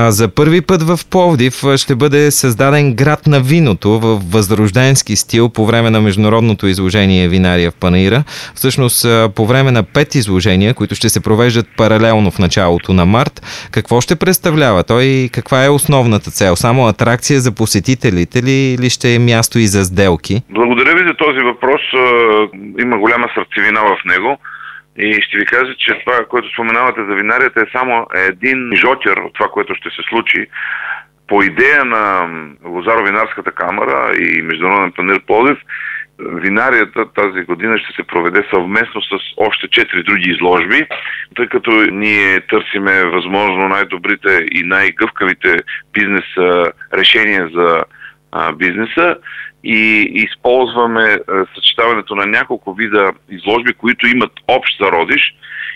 За първи път в Пловдив ще бъде създаден град на виното в възрожденски стил по време на международното изложение Винария в Панаира. Всъщност по време на 5 изложения, които ще се провеждат паралелно в началото на март. Какво ще представлява той и каква е основната цел? Само атракция за посетителите ли или ще е място и за сделки? Благодаря ви за този въпрос. Има голяма сърцевина в него. И ще ви кажа, че това, което споменавате за винарията, е само един жокер от това, което ще се случи. По идея на Лозаро-винарската камара и Международен панаир Пловдив, винарията тази година ще се проведе съвместно с още 4 други изложби, тъй като ние търсиме възможно най-добрите и най-гъвкавите бизнес решения за бизнеса и използваме съчетаването на няколко вида изложби, които имат общ зародиш,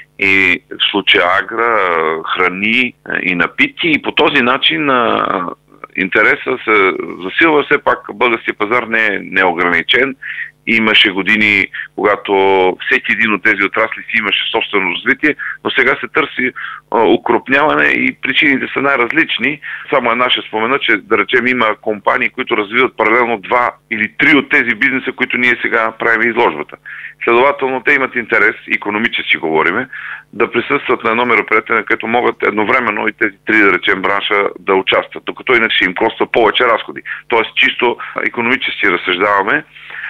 и в случая агра, храни и напитки, и по този начин интереса се засилва. Все пак българския пазар не е неограничен. Имаше години, когато всеки един от тези отрасли си имаше собствено развитие, но сега се търси укрупняване и причините са най-различни. Само една ще спомена, че да речем има компании, които развиват паралелно 2 или 3 от тези бизнеса, които ние сега правим изложбата. Следователно, те имат интерес, икономически говориме, да присъстват на едно мероприятие, на което могат едновременно и тези 3, да речем, бранша да участват, докато иначе им коства повече разходи. Тоест, чисто икономически разсъждаваме.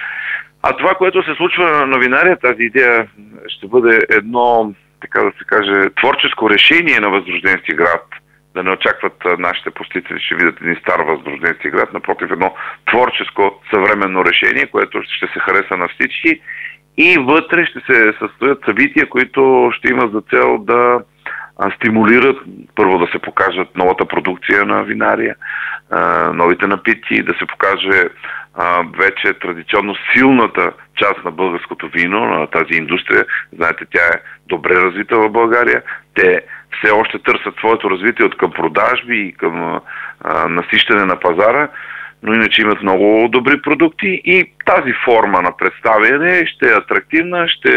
А това, което се случва на винария, тази идея ще бъде едно, така да се каже, творческо решение на възрожденски град. Да не очакват нашите посетители, ще видят един стар възрожденски град, напротив, едно творческо съвременно решение, което ще се хареса на всички. И вътре ще се състоят събития, които ще имат за цел да стимулират, първо да се покажат новата продукция на винария, новите напитки, да се покаже вече традиционно силната част на българското вино, на тази индустрия. Знаете, тя е добре развита в България. Те все още търсят своето развитие от към продажби и към насищане на пазара, но иначе имат много добри продукти и тази форма на представяне ще е атрактивна, ще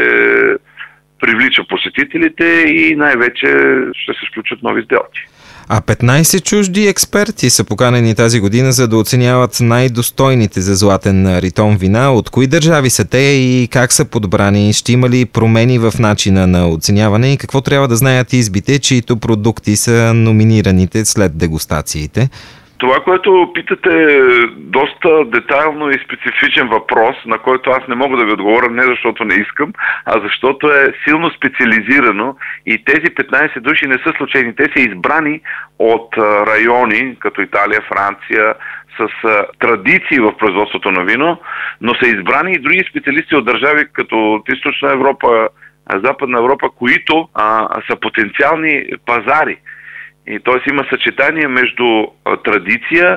привлича посетителите и най-вече ще се включат нови сделки. А 15 чужди експерти са поканени тази година, за да оценяват най-достойните за златен ритон вина. От кои държави са те и как са подбрани? Ще има ли промени в начина на оценяване и какво трябва да знаят избите, чието продукти са номинираните след дегустациите? Това, което питате, е доста детайлно и специфичен въпрос, на който аз не мога да ви отговоря не защото не искам, а защото е силно специализирано и тези 15 души не са случайни. Те са избрани от райони, като Италия, Франция, с традиции в производството на вино, но са избрани и други специалисти от държави, като от Източна Европа, Западна Европа, които са потенциални пазари. И т.е. има съчетание между традиция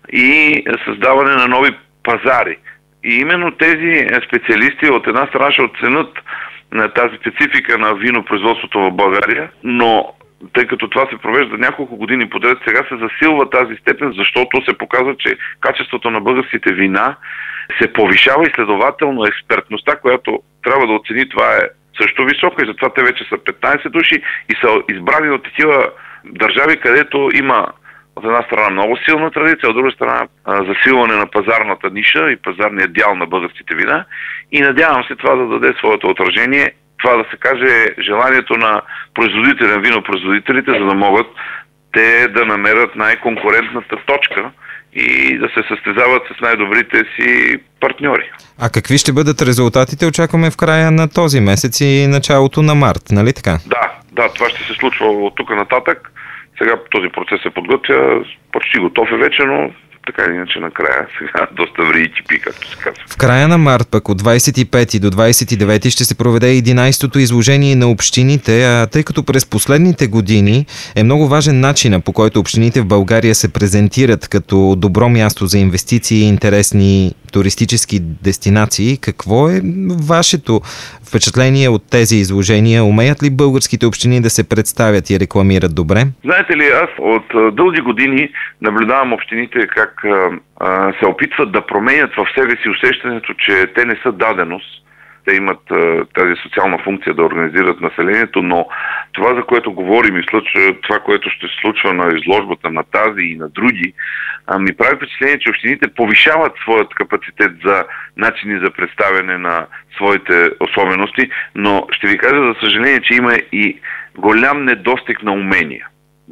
и създаване на нови пазари. И именно тези специалисти от една страна ще оценят тази специфика на винопроизводството в България, но тъй като това се провежда няколко години подред, сега се засилва тази степен, защото се показва, че качеството на българските вина се повишава и следователно експертността, която трябва да оцени, това е също висока и затова те вече са 15 души и са избрани от такива държави, където има от една страна много силна традиция, от друга страна засилване на пазарната ниша и пазарния дял на българските вина и надявам се това да даде своето отражение. Това да се каже желанието на производителя, винопроизводителите, за да могат те да намерят най-конкурентната точка и да се състезават с най-добрите си партньори. А какви ще бъдат резултатите? Очакваме в края на този месец и началото на март, нали така? Да, това ще се случва от тук нататък. Сега този процес се подготвя, почти готов е вече, но така или иначе накрая сега доста ври и кипи, както се казва. В края на март пък от 25 до 29 ще се проведе 11-то изложение на общините, а тъй като през последните години е много важен начинът, по който общините в България се презентират като добро място за инвестиции и интересни туристически дестинации. Какво е вашето впечатление от тези изложения? Умеят ли българските общини да се представят и рекламират добре? Знаете ли, аз от дълги години наблюдавам общините как се опитват да променят в себе си усещането, че те не са даденост, те имат тази социална функция да организират населението, но това, за което говорим и това, което ще се случва на изложбата на тази и на други, ми прави впечатление, че общините повишават своят капацитет за начини за представяне на своите особености, но ще ви кажа, за съжаление, че има и голям недостиг на умения.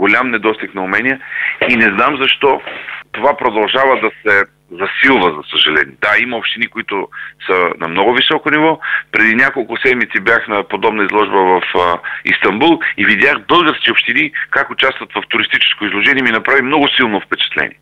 И не знам защо това продължава да се засилва, за съжаление. Да, има общини, които са на много високо ниво. Преди няколко седмици бях на подобна изложба в Истанбул и видях български общини как участват в туристическо изложение. Ми направи много силно впечатление.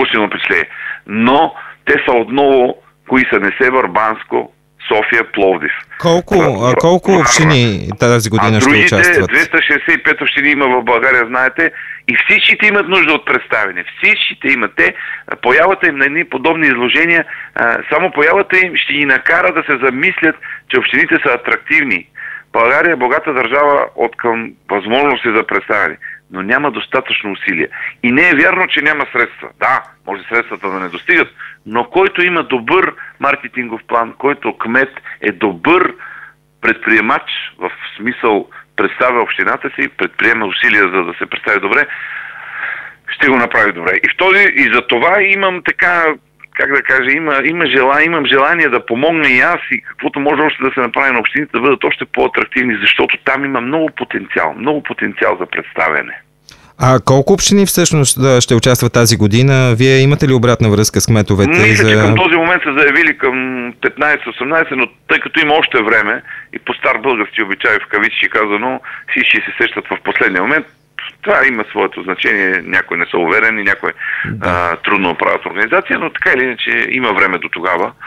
Но те са отново, кои са Несебър, Банско, София, Пловдив. Колко общини тази година ще участват? Другите 265 общини има в България, знаете, и всичките имат нужда от представяне. Всичките имат. Появата им на едни подобни изложения, само появата им ще ги накара да се замислят, че общините са атрактивни. България е богата държава от към възможности за представяне, но няма достатъчно усилия. И не е вярно, че няма средства. Да, може средствата да не достигат, но който има добър маркетингов план, който кмет е добър предприемач, в смисъл представя общината си, предприема усилия за да се представи добре, ще го направи добре. И за това имам така, как да кажа, имам желание да помогна и аз и каквото може още да се направи на общините да бъдат още по-атрактивни, защото там има много потенциал за представяне. А колко общини всъщност ще участват тази година? Вие имате ли обратна връзка с кметовете? Мисля, че към този момент са заявили към 15-18, но тъй като има още време и по стар български обичай в кавички казано, всички се сещат в последния момент. Това има своето значение, някои не са уверени, някои трудно правят организация, но така или иначе има време до тогава.